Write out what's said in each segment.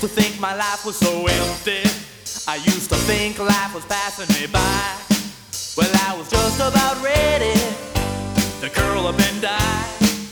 to think my life was so empty. I used to think life was passing me by. Well, I was just about ready to curl up and die.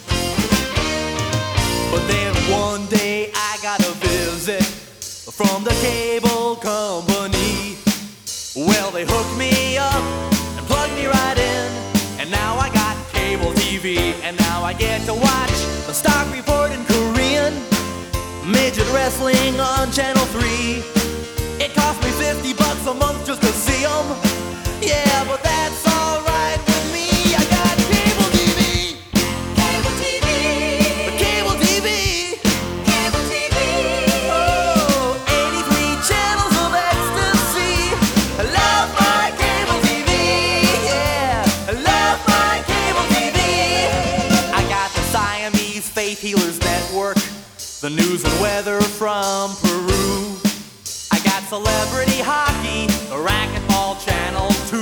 But then one day I got a visit from the cable company. Well, they hooked me up and plugged me right in, and now I got cable TV, and now I get to watch the stock report in Korean, midget wrestling on Channel 3. It cost me $50 a month just to see them. Yeah, but that's alright with me. I got cable TV. Cable TV. Cable TV. Cable TV. Oh, 83 channels of ecstasy. I love my cable TV. Yeah, I love my cable TV. I got the Siamese Faith Healers Network, the news and weather from Peru. I got celebrity hockey, the racquetball channel 2.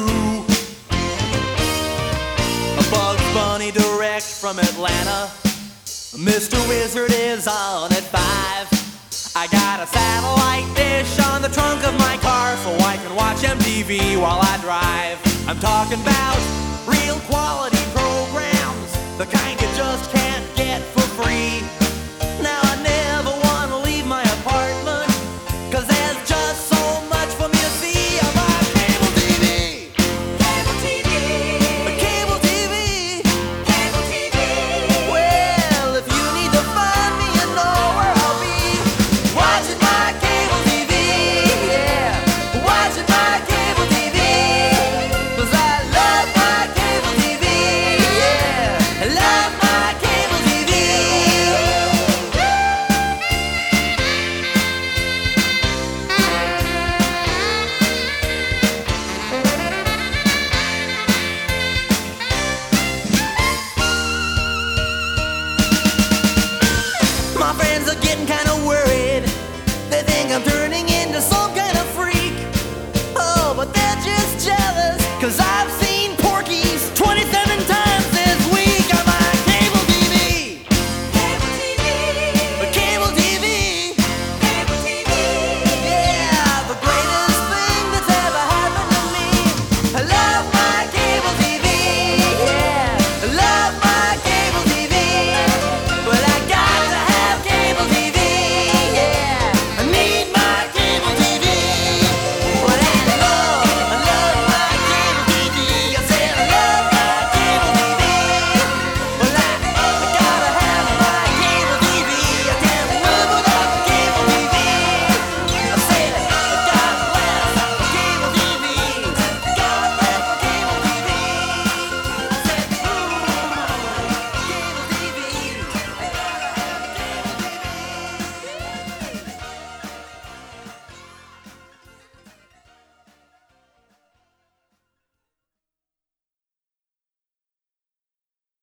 A Bugs Bunny direct from Atlanta. Mr. Wizard is on at 5. I got a satellite dish on the trunk of my car so I can watch MTV while I drive. I'm talking about real quality